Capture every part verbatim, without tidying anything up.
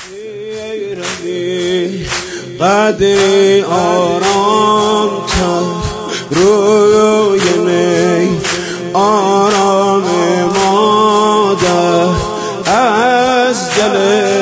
قدری آرام تر روی نی آرام مادر از دل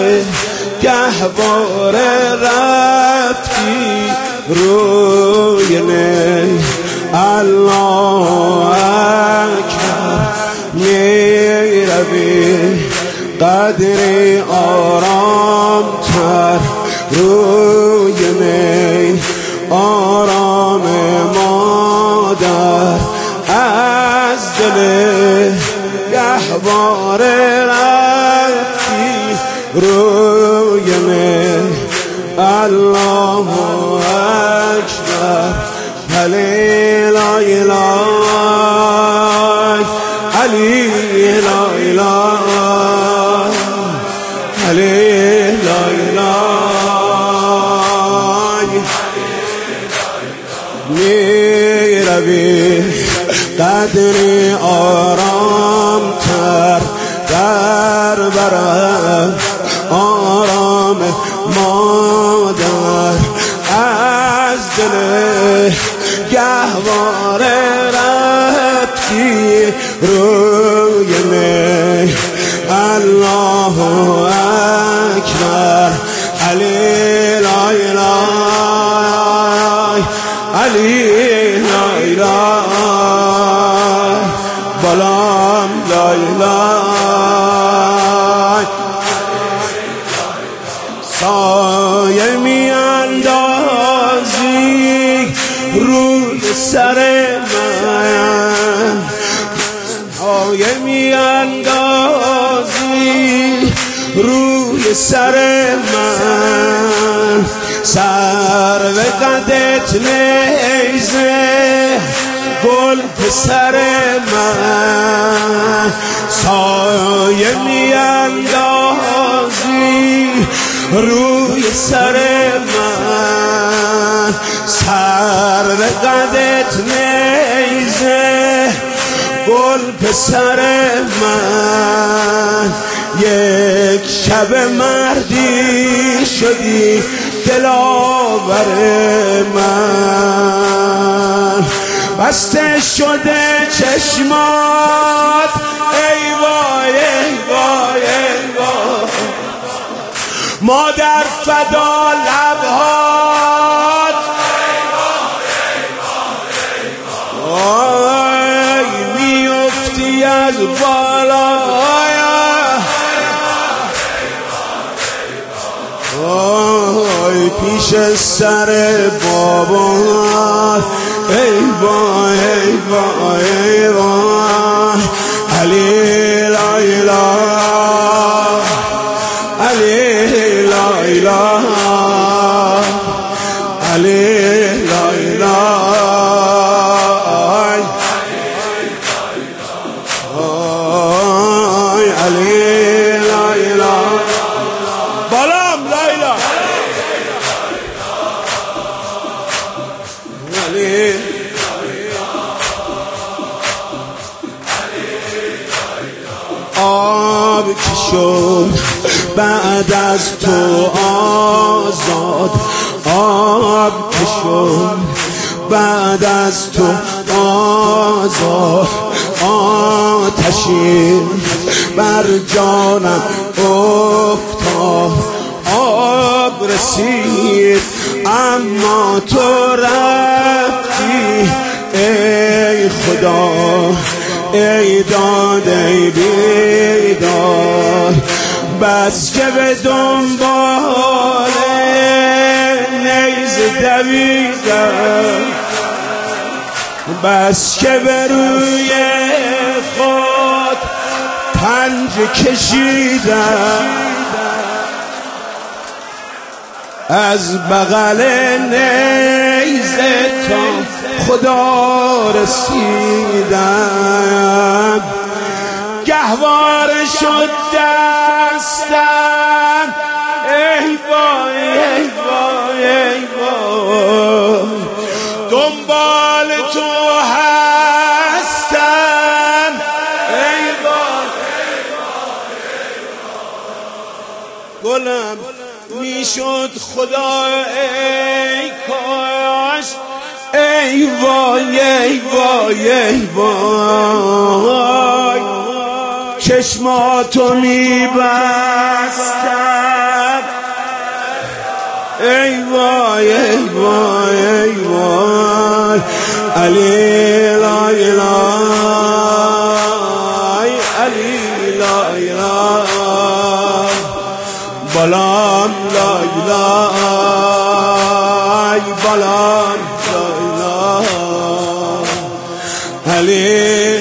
گهواره رفتی روی نی الله اکبر می روی قدری آرام تر روی نی آرام مادر از دل گهواره رفتی روی نی الله اکبر علی لا اله علی لا اله علی لا اله می روی قدری آرام تر در برم آرام مادر از دل گهواره رفتی روی نی الله اکبر علی لا اله علی لا اله بلام لا اله سایه می اندازی روی سر من سایه می اندازی روی سر من سر و قدت نیزه گل پسر من سایه می اندازی روی سر من سر و قدت نیزه گل پسر من یک شب مردی شدی دلاور من بسته شده چشمات ای وای ای وای ای وای مادر فدا لبهات آی میفتی از بالا آی پیش سر بابا ای وای ای وای ای وای علی لا اله علی لا اله علی لا اله علی لا اله بالام لا اله علی آب که شد بعد از تو آزاد آب که شد بعد از تو آزاد آتشی بر جانم افتاد آب رسید اما تو رفتی ای خدا ای داد ای بیداد بس که به دنبال نیزه دویدم بس که به روی خود پنجه کشیدم از بغل نیزه تا خدا رسیدم گهواره شد دستم ای وای ای وای ای وای دنبال تو هستم ای وای ای وای ای وای گل گلم میشد خدا ای کاش ای وای ای وای ای وای چشماتو میبستم ای وای ای وای ای وای علی لا اله علی لا اله بلام لا اله بلام لا اله علی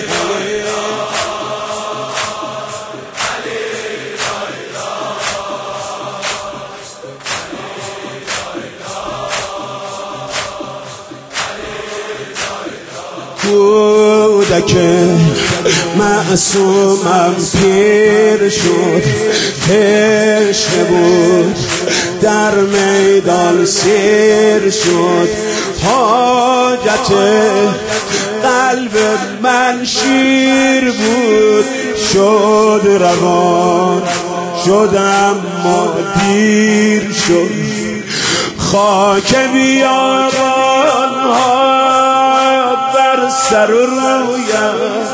کودک معصومم پیر شد تشنه بود در میدان سیر شد حاجت قلب من شیر بود شد روان شدم ما دیر شد خاک بیابان ها سر رویم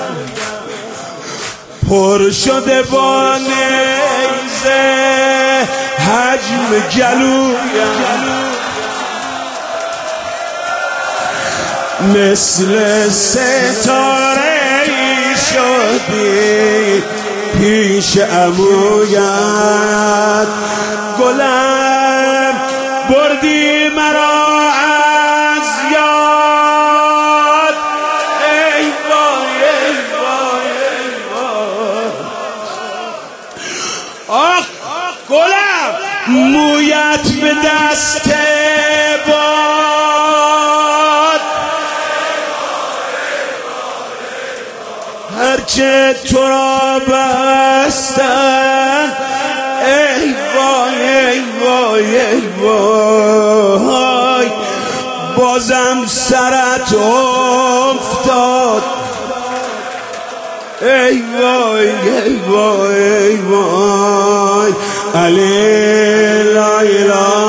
پر شده با نیزه حجم گلویم مثل ستاره شدی پیش عمویت گلم بردی مرا آخ گلم مویت به دست باد هرچه تو را بستن ای وای ای وای ای وای بازم سرت افتاد ای وای ای وای ای وای علی لا اله